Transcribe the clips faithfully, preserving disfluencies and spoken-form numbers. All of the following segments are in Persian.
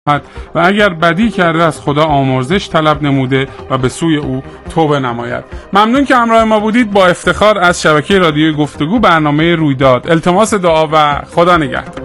و اگر بدی کرده از خدا آمرزش طلب نموده و به سوی او توبه نماید. ممنون که همراه ما بودید. با افتخار از شبکه رادیوی گفتگو برنامه رویداد. التماس دعا و خدا نگهدار.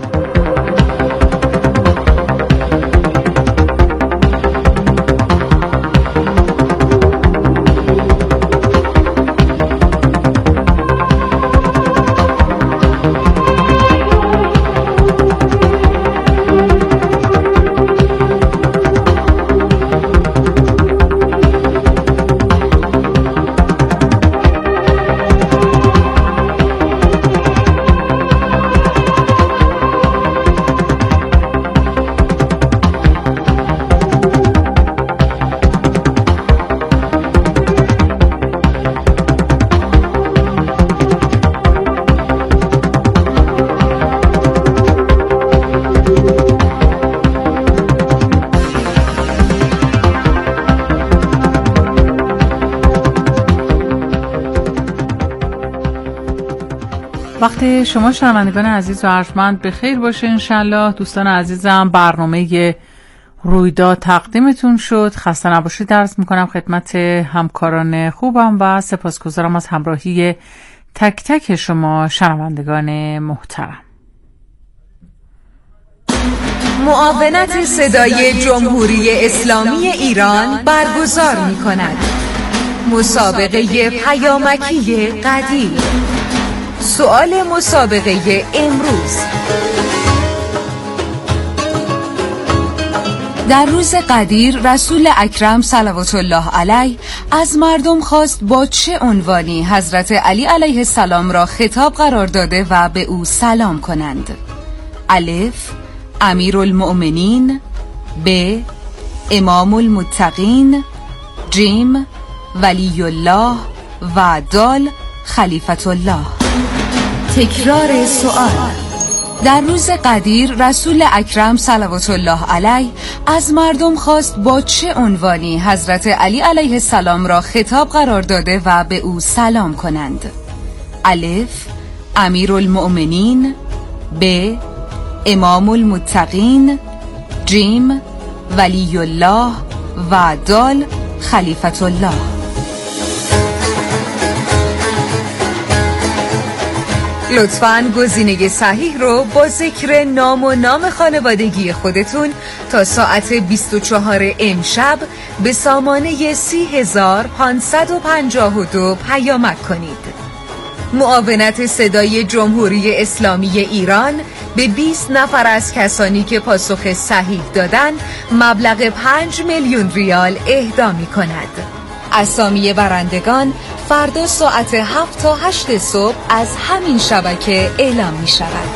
وقت شما شنوندگان عزیز و ارجمند بخیر باشه انشالله. دوستان عزیزم، برنامه رویداد تقدیمتون شد. خسته نباشید عرض میکنم خدمت همکاران خوبم و سپاسگزارم از همراهی تک تک شما شنوندگان محترم. معاونت صدای جمهوری اسلامی ایران برگزار میکند مسابقه پیامکی قدیر. سؤال مسابقه امروز: در روز قدیر رسول اکرم صلوات الله علیه از مردم خواست با چه عنوانی حضرت علی علیه السلام را خطاب قرار داده و به او سلام کنند؟ الف: امیرالمؤمنین، ب: امام المتقین، جیم: ولی الله و دال: خلیفت الله. تکرار سوال: در روز قدیر رسول اکرم صلوات الله علیه از مردم خواست با چه عنوانی حضرت علی علیه السلام را خطاب قرار داده و به او سلام کنند؟ الف: امیرالمؤمنین، ب: امام المتقین، جیم: ولی الله و دال: خلیفت الله. لطفاً گزینه صحیح رو با ذکر نام و نام خانوادگی خودتون تا ساعت بیست و چهار امشب به سامانه سی هزار پانصد و پنجاه و دو پیامک کنید. معاونت صدای جمهوری اسلامی ایران به بیست نفر از کسانی که پاسخ صحیح دادن مبلغ پنج میلیون ریال اهدا می کند. اسامی برندگان فردا ساعت هفت تا هشت صبح از همین شبکه اعلام می شود.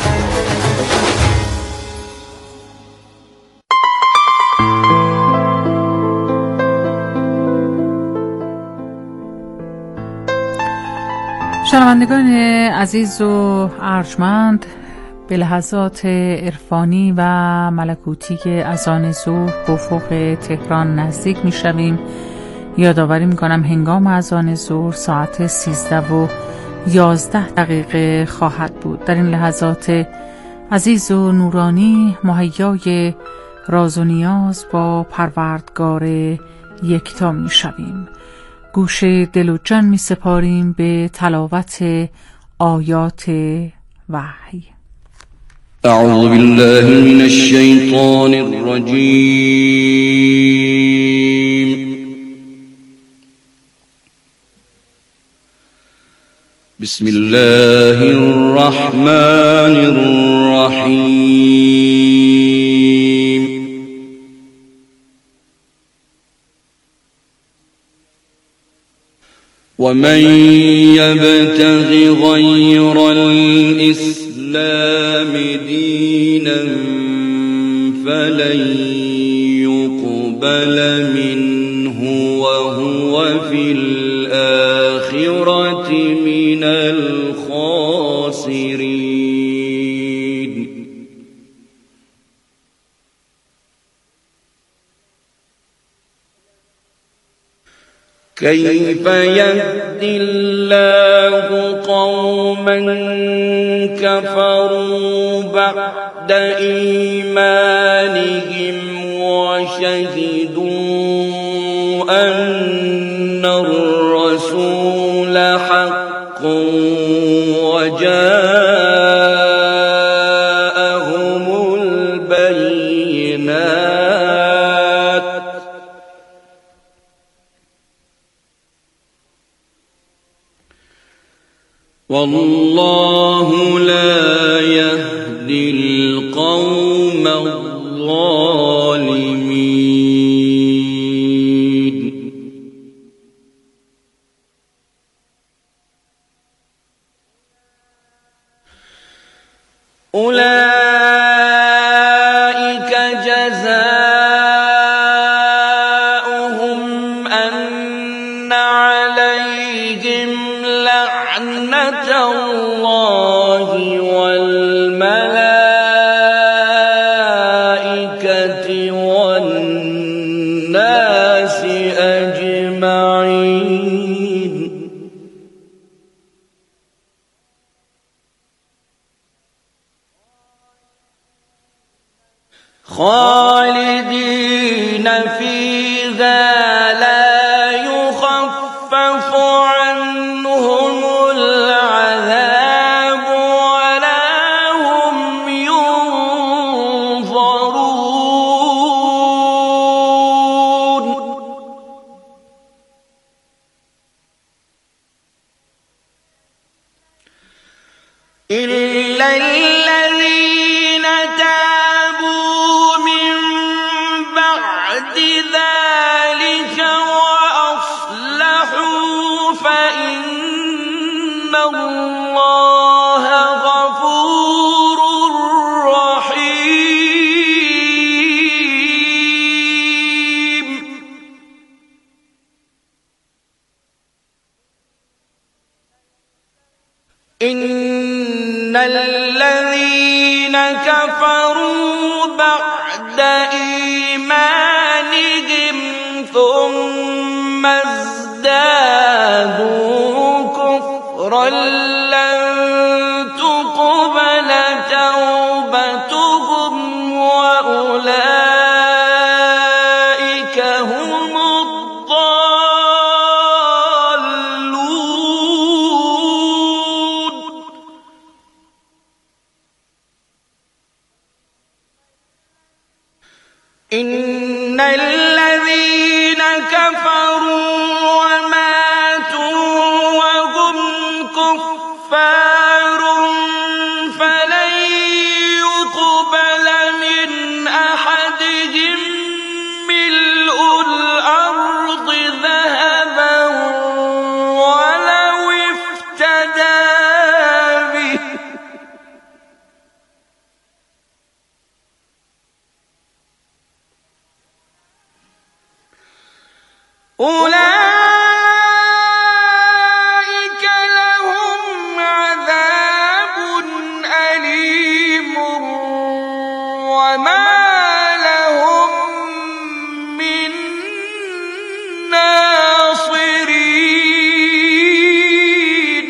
شنوندگان عزیز و ارجمند، به لحظات عرفانی و ملکوتی که اذان ظهر به افق تهران نزدیک می شویم، یادآوری میکنم هنگام اذان ظهر ساعت سیزده و یازده دقیقه خواهد بود. در این لحظات عزیز و نورانی مهیای راز و نیاز با پروردگار یکتا میشویم. گوش دل و جان می سپاریم به تلاوت آیات وحی. اعوذ بالله من الشیطان الرجیم. بسم الله الرحمن الرحیم. ومن يبتغ غير الإسلام دينا فلن يقبل منه وهو في الآخرة من الخاسرين. كيف يهدي الله قوما كفروا بعد إيمانهم وشهدوا أن الرسول حق وجاءهم البينات والله لا يهدي القوم الظالمين. أولئك جزاؤهم أن عليهم لعنة الله والملائكة والناس أجمعين. خالدين فيها لا يخفف عنهم العذاب ولا هم ينظرون. إلا الذين تابوا من بعد ذلك وأصلحوا فإن الله غفور رحيم. إن الذين كفروا بعد إيمانهم ثم ازدادوا كفرا لن تقبل توبتهم وأولئك هم الضالون. إن الذين كفروا وماتوا وهم كفار فلن يقبل من أحدهم ملء الأرض ذهبا ولو افتدى به. أولئك لهم عذاب أليم وما لهم من ناصرين.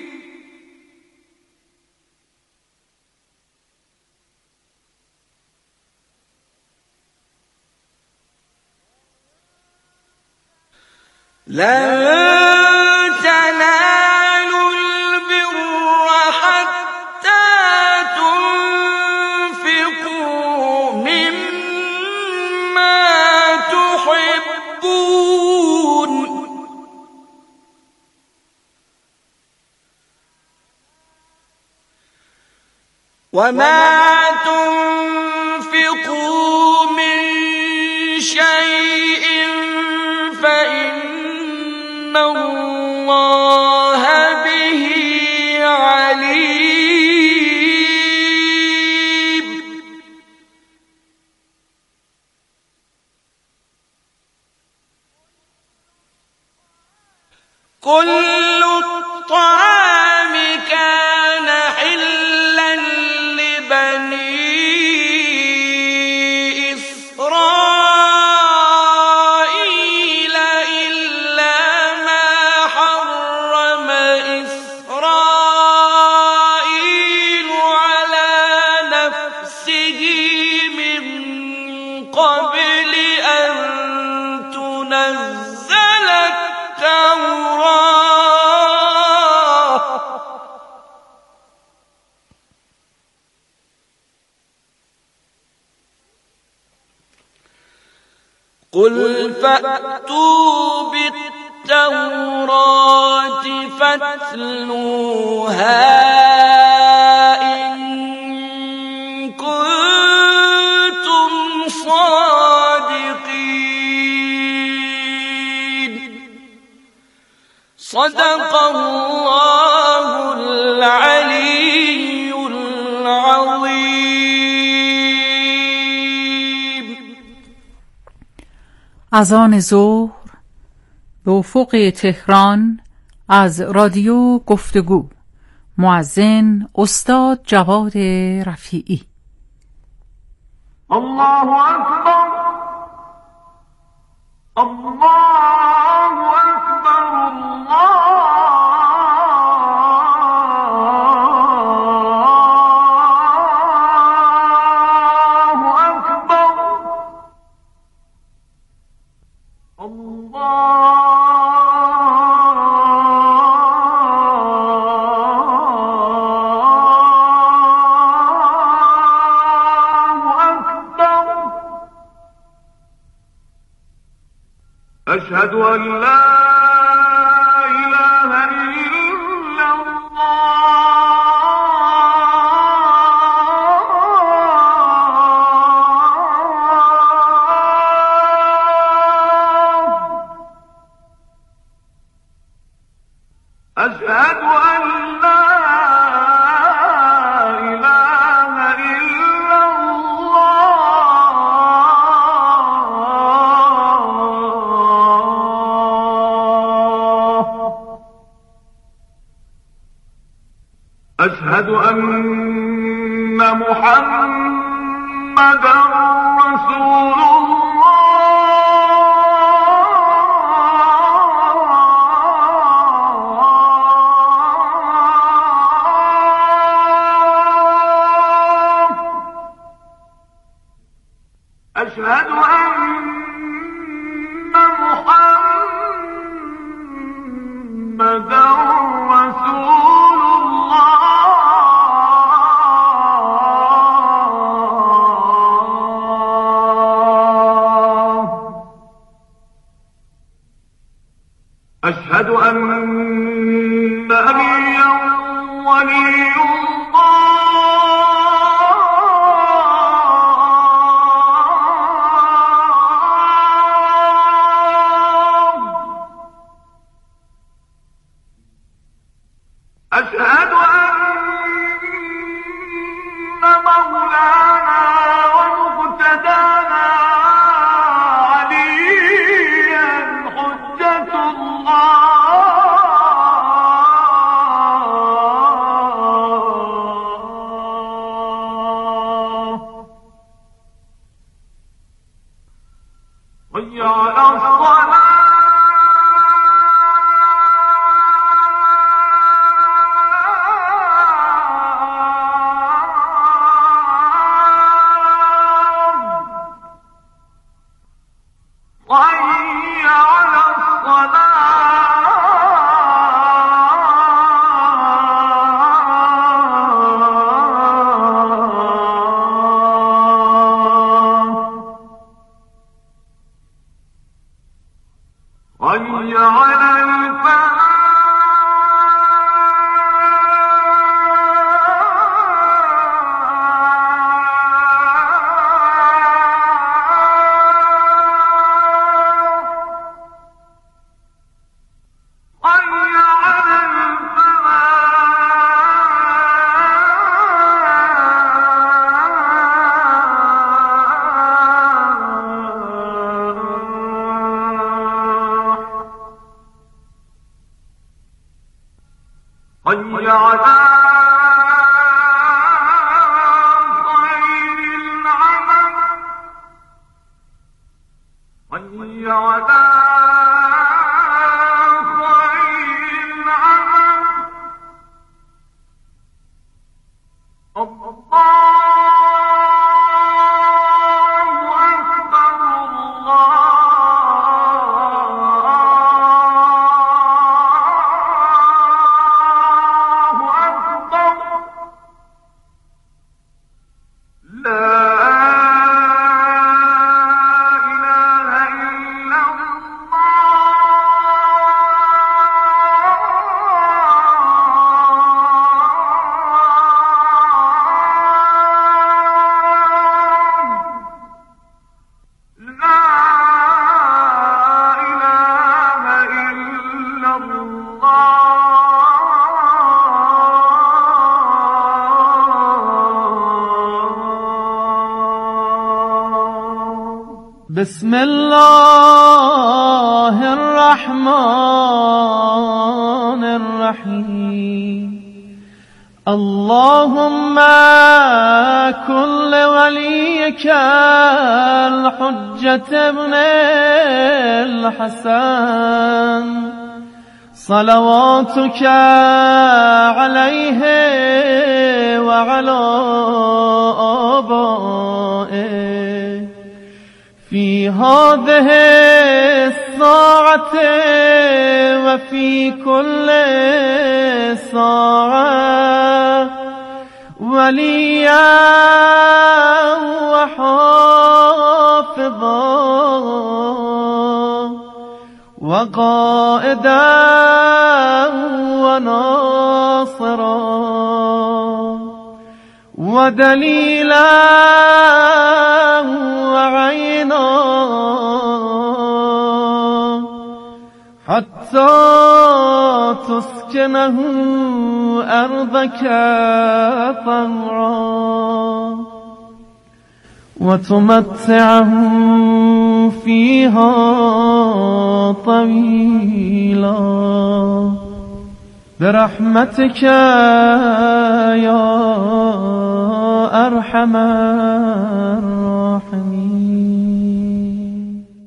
لن تنالوا البر حتى تنفقوا مما تحبون وما تنفقوا من شيء فإن الله به عليم. كل الطعام كان حلا لبني إسرائيل إلا ما حرم إسرائيل على نفسه من قبل قل فأتوا بالتوراة فاتلوها إن كنتم صادقين. صدق الله العلي العظيم. اذان ظهر به افق تهران از رادیو گفتگو. مؤذن استاد جواد رفیعی. الله اکبر، الله اکبر، الله أشهد أن لا إله إلا الله. أشهد أن لا أشهد أن محمدًا رسول الله. أشهد أن محمدًا رسول أشهد أن نبيا ولي الله. أشهد أن مولانا ومقتدانا عليا حجة الله. حي على الصلاة. حي على حي على الفلاح. حي على خير العمل. حي على خير العمل. الله أكبر، الله لا إله بسم الله الرحمن الرحیم اللهم كل وليك الحجة ابن الحسن صلواتك عليه وعلى آبائه في هذه الساعة وفي كل ساعة وليا وحافظا وقائدا وناصرا ودليلا وعينا حتى تسكنه أرضك طوعا وتمتعه فيها طويلا برحمتك يا أرحم الراحمين.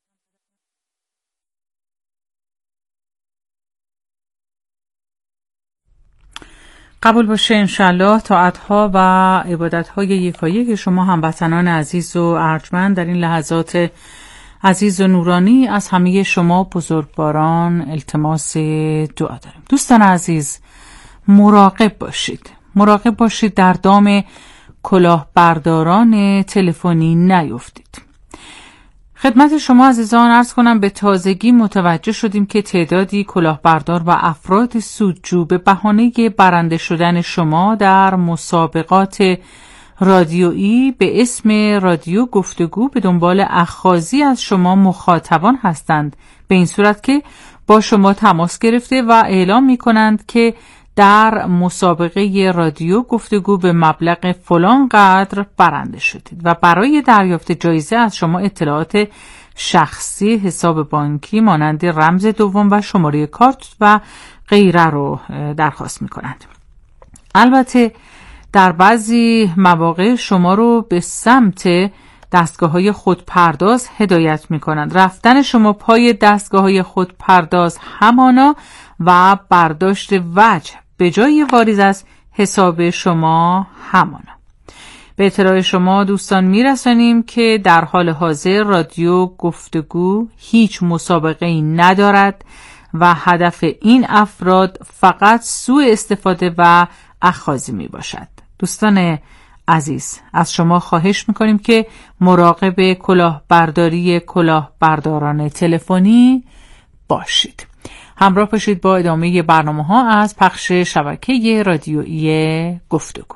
قبول باشه انشالله طاعت‌ها و عبادت‌های یکایی که شما هموطنان عزیز و ارجمند در این لحظات عزیز و نورانی از همه شما بزرگواران التماس دعا داریم. دوستان عزیز مراقب باشید، مراقب باشید در دام کلاهبرداران تلفنی نیفتید. خدمت شما عزیزان عرض کنم به تازگی متوجه شدیم که تعدادی کلاهبردار و افراد سودجو به بهانه برنده شدن شما در مسابقات رادیویی به اسم رادیو گفتگو به دنبال اخاذی از شما مخاطبان هستند، به این صورت که با شما تماس گرفته و اعلام می کنند که در مسابقه رادیو گفتگو به مبلغ فلان قدر برنده شدید و برای دریافت جایزه از شما اطلاعات شخصی، حساب بانکی مانند رمز دوم و شماره کارت و غیره رو درخواست می کنند. البته در بعضی مواقع شما رو به سمت دستگاه‌های خودپرداز هدایت می‌کنند. رفتن شما پای دستگاه‌های خودپرداز همانا و برداشت وجه به جای واریز از حساب شما همانا. به اطلاع شما دوستان میرسانیم که در حال حاضر رادیو گفتگو هیچ مسابقه‌ای ندارد و هدف این افراد فقط سوء استفاده و اخاذی می باشد. دوستان عزیز از شما خواهش میکنیم که مراقب کلاهبرداری کلاهبرداران تلفنی باشید. همراه باشید با ادامه برنامه ها از پخش شبکه رادیویی گفتگو.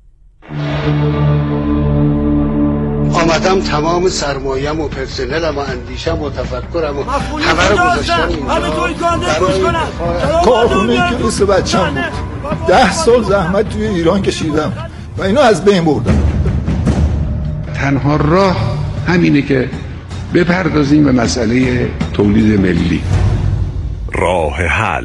آمدم تمام سرمایه‌ام و پرسنلم و اندیشم و تفکرم و همه رو گذاشتم اینجا همه طوری کاندش گوش کنم. کارخونه کلیس بچم بود. ده سال زحمت توی ایران کشیدم و اینو از بین بردم. تنها راه همینه که بپردازیم به مسئله تولید ملی. راه حل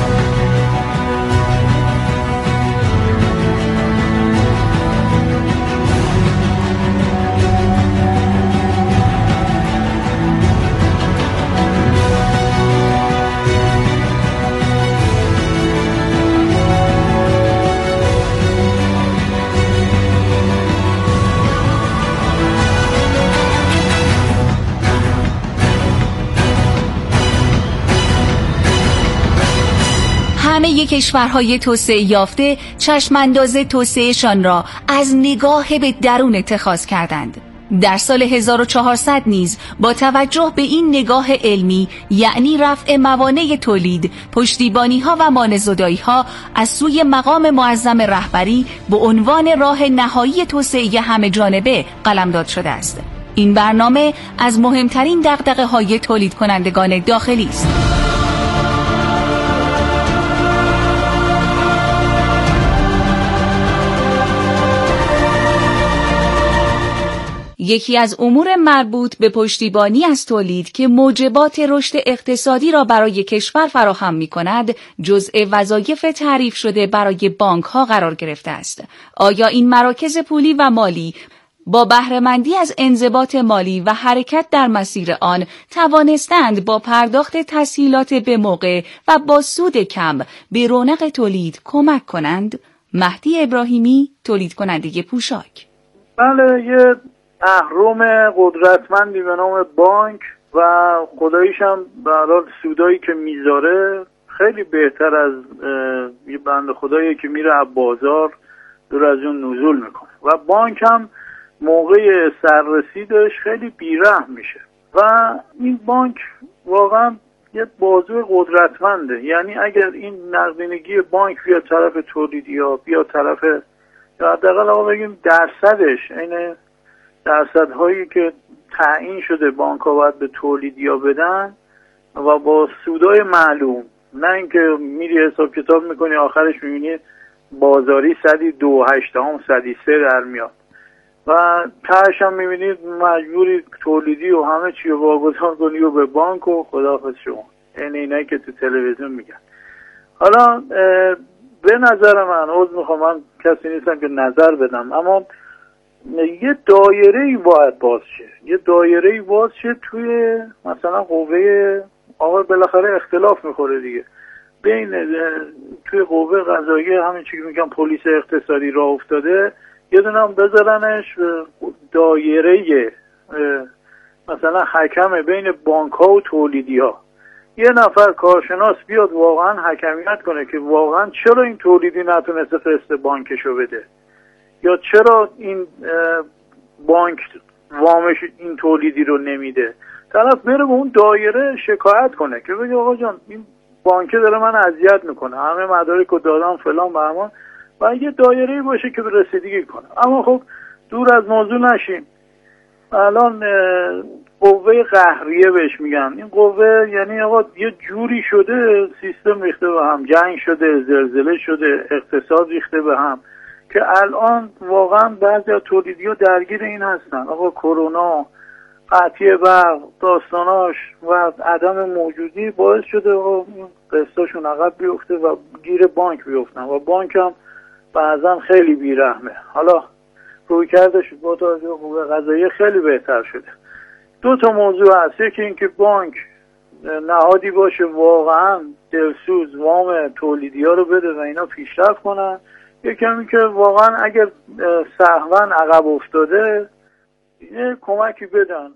همه کشورهای توسعه یافته چشمانداز توسعهشان را از نگاه به درون اتخاذ کردند. در سال هزار و چهارصد نیز با توجه به این نگاه علمی، یعنی رفع موانع تولید، پشتیبانی‌ها و مانع‌زدایی‌ها از سوی مقام معظم رهبری به عنوان راه نهایی توسعه همه جانبه قلمداد شده است. این برنامه از مهمترین دغدغه‌های تولید کنندگان داخلی است. یکی از امور مربوط به پشتیبانی از تولید که موجبات رشد اقتصادی را برای کشور فراهم می‌کند، جزء وظایف تعریف شده برای بانک‌ها قرار گرفته است. آیا این مراکز پولی و مالی با بهره‌مندی از انضباط مالی و حرکت در مسیر آن توانستند با پرداخت تسهیلات به موقع و با سود کم به رونق تولید کمک کنند؟ مهدی ابراهیمی، تولید کننده پوشاک: بله، یه اهرم قدرتمندی به نام بانک و خداییش هم برای سودایی که میذاره خیلی بهتر از یه بنده خدایی که میره از بازار دور از اون نزول میکنه و بانک هم موقع سررسیدش خیلی بیرحم میشه و این بانک واقعا یه بازوی قدرتمنده. یعنی اگر این نقدینگی بانک بیاد طرف تولیدی ها، بیاد طرف، یا حداقل آقا بگیم درصدش، این درصدهایی که تعیین شده بانک ها باید به تولیدی ها بدن و با سودای معلوم، نه اینکه میری حساب کتاب میکنی آخرش میبینی بازاری صدی دو هشتم صدی سه در میاد و تهش هم میبینید مجبوری تولیدی و همه چی رو واگذار کنی و به بانک و خداحافظ شما. این اینایی که تو تلویزیون میگن. حالا به نظر من، عذر میخوام من کسی نیستم که نظر بدم، اما یه دایره‌ای باید باز شه، یه دایره‌ای باز شه توی مثلا قوه، آقا بالاخره اختلاف میخوره دیگه بین توی قوه قضاییه، همین چیزی که میگم پلیس اقتصادی راه افتاده، یه دونه هم بذارنش دایره مثلا حکم بین بانک ها و تولیدی ها. یه نفر کارشناس بیاد واقعا حکمیت کنه که واقعا چرا این تولیدی نتونسته قسط بانکشو بده، یا چرا این بانک وامش این تولیدی رو نمیده. طرف بره به اون دایره شکایت کنه که بگه آقا جان این بانک داره من اذیت میکنه، همه مدارک رو دادم فلان بهمان، و یه دایره‌ای باشه که به رسیدگی کنه. اما خب دور از موضوع نشیم، الان قوه قهریه بهش میگن. این قوه یعنی آقا یه جوری شده، سیستم ریخته به هم، جنگ شده، زلزله شده، اقتصاد ریخته به هم، که الان واقعا بعضی از تولیدی‌ها درگیر این هستن. آقا کرونا، قطعی برق، داستاناش و عدم موجودی باعث شده آقا قسطاشون عقب بیفته و گیر بانک بیفتن و بانک هم بعضا خیلی بیرحمه. حالا روی کردش با توجه به قوه قضاییه خیلی بهتر شده. دو تا موضوع هست، یکی اینکه بانک نهادی باشه واقعا دلسوز وام تولیدی ها رو بده و اینا پیشرفت کنن، یکی هم اینکه واقعا اگر سهوا عقب افتاده یه کمکی بدن.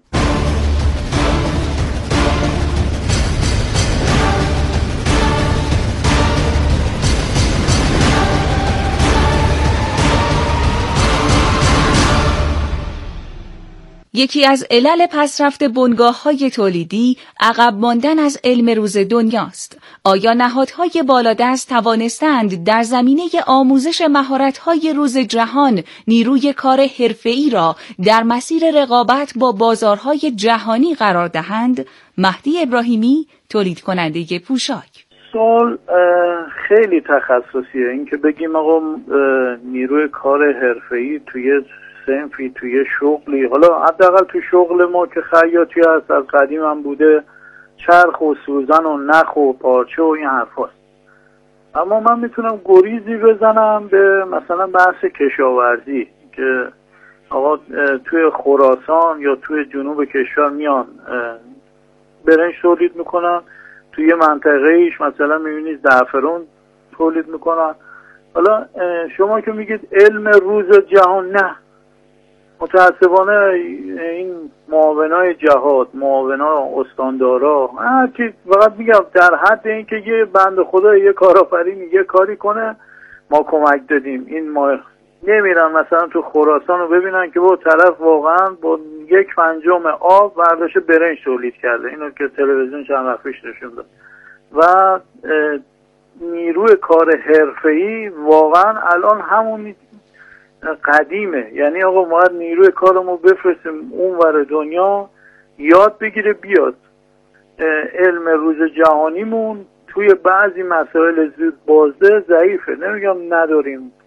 یکی از علل پسرفت بنگاه‌های تولیدی عقب ماندن از علم روز دنیاست. آیا نهادهای بالادست توانستند در زمینه آموزش مهارت‌های روز جهان نیروی کار حرفه‌ای را در مسیر رقابت با بازارهای جهانی قرار دهند؟ مهدی ابراهیمی، تولید کننده پوشاک: سوال خیلی تخصصیه، این که بگیم آقا نیروی کار حرفه‌ای توی صنفی، توی شغلی، حالا حداقل توی شغل ما که خیاطی هست، از قدیم هم بوده، چرخ و سوزن و نخ و پارچه و این حرف هست. اما من میتونم گریزی بزنم به مثلا بحث کشاورزی که آقا توی خراسان یا توی جنوب کشور میان برنج تولید میکنن، توی منطقه ایش مثلا میبینید زعفران تولید میکنن. حالا شما که میگید علم روز جهان، نه، متاسفانه این معاونای جهاد، معاونا استاندارا، هر کی فقط میگم در حد این که یه بنده خدا یه کارآفرین یه کاری کنه ما کمک دادیم، این ما نمیرن مثلا تو خراسان رو ببینن که با طرف واقعا با یک پنجم آب برداشت برنج تولید کرده، اینو که تلویزیون چند وقت پیش نشون داد. و نیروی کار حرفه‌ای واقعا الان همون قدیمه، یعنی آقا ما نیروی کارمو بفرستیم اون ور دنیا یاد بگیره بیاد. علم روز جهانیمون توی بعضی مسائل زود بازده ضعیفه، نمیگم نداریم،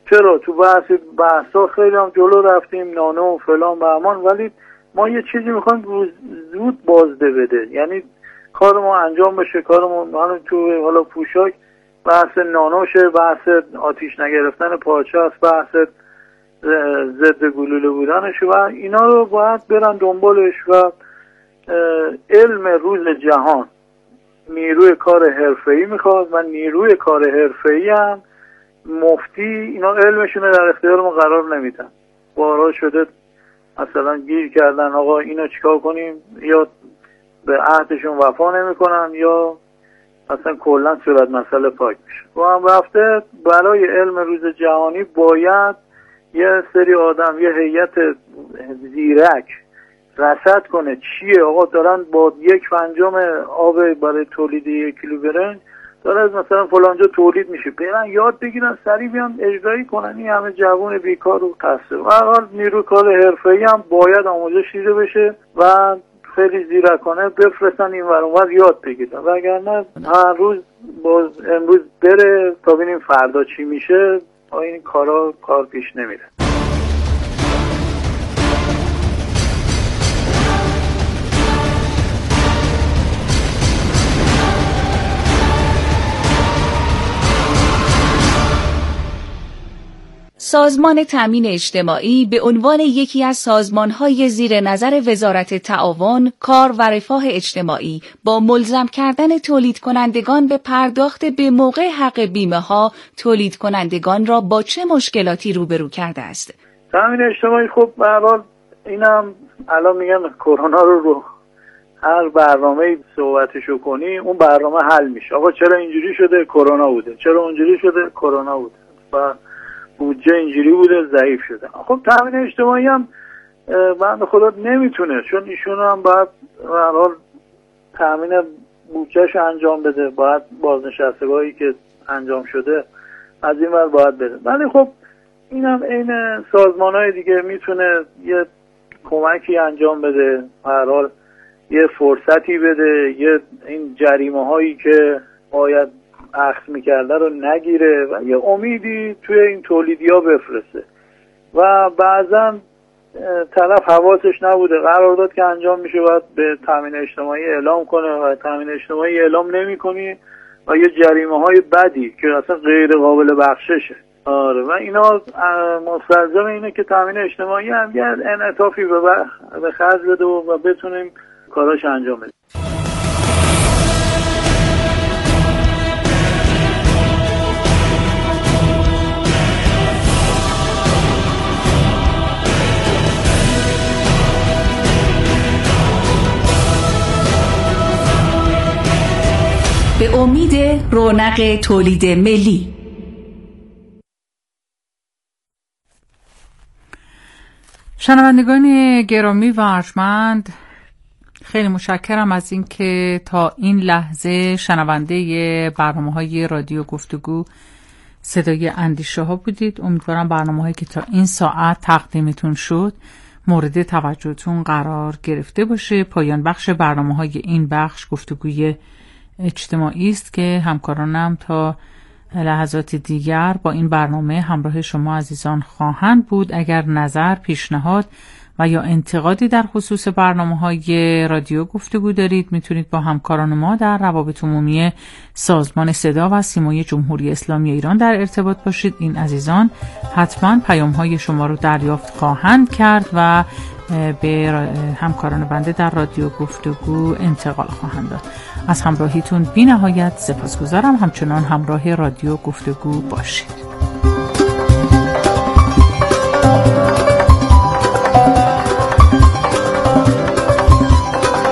چرا تو بحث بحثا خیلی هم جلو رفتیم، نانو و فلان بهمان، ولی ما یه چیزی میخوایم زود بازده بده، یعنی کار ما انجام بشه. کارمون حالا تو حالا پوشاک بحث نانوشه، بحث آتیش نگرفتن پارچه است، بحث ضد گلوله بودنش و اینا رو باید برن دنبالش. و علم روز جهان نیروی کار حرفه‌ای میخواد و نیروی کار حرفه‌ای هم مفتی اینا علمشون رو در اختیار ما قرار نمیدن. بارها شده مثلا گیر کردن آقا اینو چیکار کنیم، یا به عهدشون وفا نمیکنن یا اصلا کلا صورت مسئله پاک میشه. و هم رفته برای علم روز جهانی باید یه سری آدم، یه هیئت زیرک رصد کنه چیه آقا دارن با یک پنجم آب برای تولید یک کیلو برنج داره از مثلا فلانجا تولید میشه، برن یاد بگیرن سریع بیان اجرایی کنن. این همه جوون بیکار و قصه و حال نیرو کار حرفه‌ای هم باید آموزش دیده بشه و خیلی زیرکانه بفرستن این ور اونور یاد بگیرن، وگرنه هر روز باز امروز بره تا ببینیم فردا چی میشه، این کارا کار پیش نمیره. سازمان تامین اجتماعی به عنوان یکی از سازمان‌های زیر نظر وزارت تعاون، کار و رفاه اجتماعی با ملزم کردن تولید کنندگان به پرداخت به موقع حق بیمه‌ها، تولید کنندگان را با چه مشکلاتی روبرو کرده است؟ تامین اجتماعی خب به هر حال اینم الان میگن کرونا رو رو هر برنامه‌ای صحبتشو کنی اون برنامه حل میشه. آقا چرا اینجوری شده؟ کرونا بوده. چرا اونجوری شده؟ کرونا بوده. و بودجه اینجوری بوده، ضعیف شده. خب تامین اجتماعی هم بنده خدا نمیتونه، چون ایشون هم باید به هر حال تامین بودجهش انجام بده، باید بازنشستگاهی که انجام شده از این ور باید بده. ولی خب اینم این سازمان‌های دیگه میتونه یه کمکی انجام بده، به هر حال یه فرصتی بده، یه این جریمه هایی که باید اخذ میکرده رو نگیره و یه امیدی توی این تولیدی ها بفرسته. و بعضا طرف حواسش نبوده، قرارداد که انجام میشه باید به تامین اجتماعی اعلام کنه و تامین اجتماعی اعلام نمی کنی و یه جریمه های بدی که اصلا غیر قابل بخششه. آره و اینا مستلزم اینه که تامین اجتماعی هم یه انعطافی به خرج بده و بتونیم کاراش انجام بده. به امید رونق تولید ملی. شنوندگان گرامی و ارجمند، خیلی متشکرم از اینکه تا این لحظه شنونده برنامه‌های رادیو گفتگو صدای اندیشه ها بودید. امیدوارم برنامه‌هایی که تا این ساعت تقدیمتون شد مورد توجهتون قرار گرفته باشه. پایان بخش برنامه‌های این بخش گفتگوی اجتماعی است که همکارانم تا لحظات دیگر با این برنامه همراه شما عزیزان خواهند بود. اگر نظر، پیشنهاد و یا انتقادی در خصوص برنامه‌های رادیو گفتگو دارید میتونید با همکاران ما در روابط عمومی سازمان صدا و سیمای جمهوری اسلامی ایران در ارتباط باشید. این عزیزان حتما پیام‌های شما رو دریافت خواهند کرد و به همکاران بنده در رادیو گفتگو انتقال خواهند داد. از همراهیتون بی نهایت سپاسگزارم. همچنان همراه رادیو گفتگو باشید.